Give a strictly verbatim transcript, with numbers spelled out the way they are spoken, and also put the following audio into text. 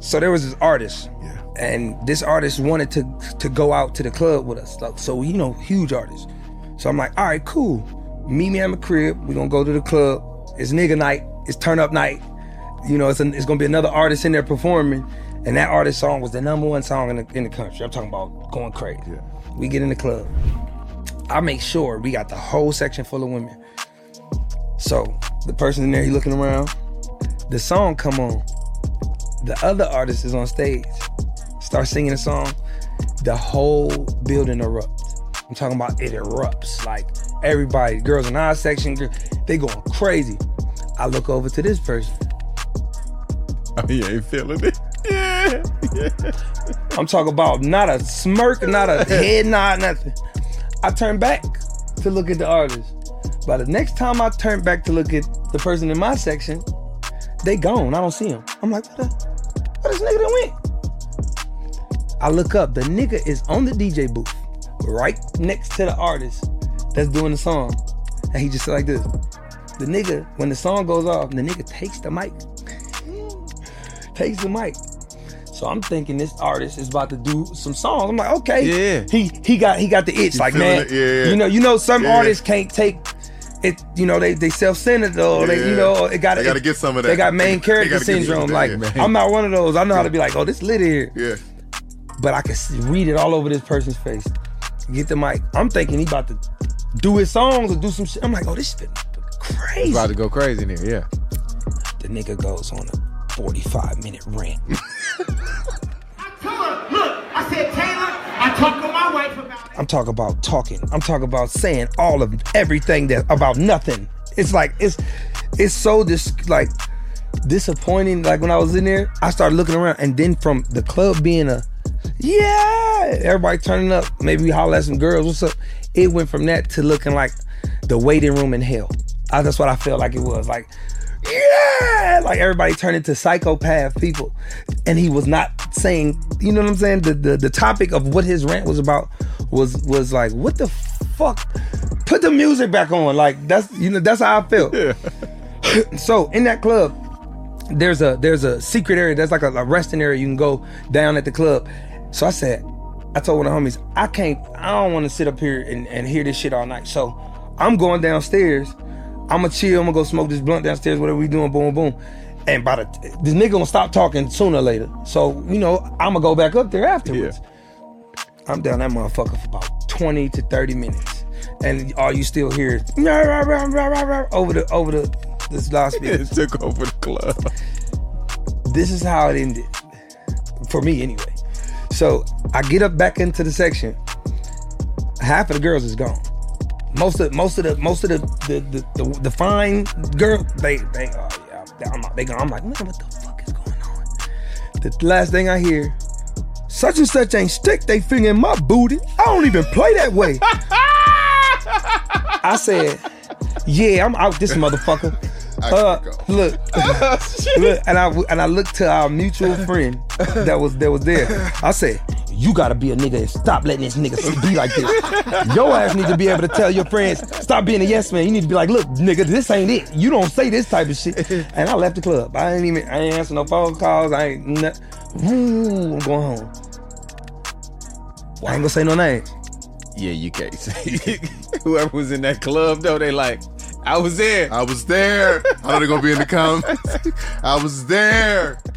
So there was this artist, Yeah. and this artist wanted to to go out to the club with us. So, so you know, huge artist. So I'm like, all right, cool. Meet me at my crib. We're gonna go to the club. It's nigga night. It's turn up night. You know, it's, a, it's gonna be another artist in there performing. And that artist's song was the number one song in the, in the country. I'm talking about going crazy. Yeah. We get in the club. I make sure we got the whole section full of women. So the person in there, he looking around. The song come on. The other artist is on stage. Start singing a song. The whole building erupts. I'm talking about it erupts. Like everybody, girls in our section, they going crazy. I look over to this person. Oh, you ain't feeling it. Yeah. Yeah. I'm talking about not a smirk, not a head nod, nothing. I turn back to look at the artist. By the next time I turn back to look at the person in my section, they gone. I don't see him. I'm like, what the, where this nigga done went? I look up. The nigga is on the D J booth, right next to the artist that's doing the song. And he just said like this. The nigga, when the song goes off, the nigga takes the mic. Takes the mic. So I'm thinking this artist is about to do some songs. I'm like, okay. Yeah. He he got he got the itch. You like, feeling man, it? Yeah. you know, you know, some Yeah. artists can't take it, you know, they they self-centered or they, you Yeah. know, it got They gotta get some of that. They got main They character gotta get syndrome. some of Like, that, yeah. I'm not one of those. I know how to be like, oh, this lit here. Yeah. But I can see, read it all over this person's face. Get the mic. I'm thinking he about to do his songs or do some shit. I'm like, oh, this shit crazy. About to go crazy in here, yeah. The nigga goes on a forty-five minute rant. I told her, look, I said, Taylor, I talked to my wife about it. I'm talking about talking. I'm talking about saying all of everything that about nothing. It's like it's it's so dis like disappointing. Like when I was in there, I started looking around, and then from the club being a yeah, everybody turning up, maybe we holler at some girls, what's up? It went from that to looking like the waiting room in hell. I, that's what I felt like it was. Like, yeah, like everybody turned into psychopath people. And he was not saying, you know what I'm saying? The the, the topic of what his rant was about was was like, what the fuck? Put the music back on. Like that's you know, that's how I felt. Yeah. So in that club, there's a there's a secret area, there's like a, a resting area you can go down at the club. So I said, I told one of the homies, I can't, I don't want to sit up here and, and hear this shit all night. So I'm going downstairs. I'm gonna chill. I'm gonna go smoke this blunt downstairs. Whatever we doing, boom, boom. And by the this nigga gonna stop talking sooner or later. So you know I'm gonna go back up there afterwards. Yeah. I'm down that motherfucker for about twenty to thirty minutes, and all you still hear is rah, rah, rah, rah, rah, rah, over the over the this last It took over the club. This is how it ended for me anyway. So I get up back into the section. Half of the girls is gone. Most of most of the most of the the the, the, the fine girl they they oh yeah I'm they gone. I'm like, man, what the fuck is going on? The last thing I hear, such and such ain't stick they finger in my booty. I don't even play that way. I said, yeah, I'm out this motherfucker. Uh, look, look, and I and I looked to our mutual friend that was that was there. I said, you gotta be a nigga and stop letting this nigga be like this. Your ass need to be able to tell your friends, stop being a yes man. You need to be like, look, nigga, this ain't it. You don't say this type of shit. And I left the club. I ain't even, I ain't answer no phone calls. I ain't, not, Ooh, I'm going home. I ain't gonna say no names. Yeah, you can't say. Whoever was in that club though, they like, I was there. I was there. I know they're gonna be in the comments. I was there.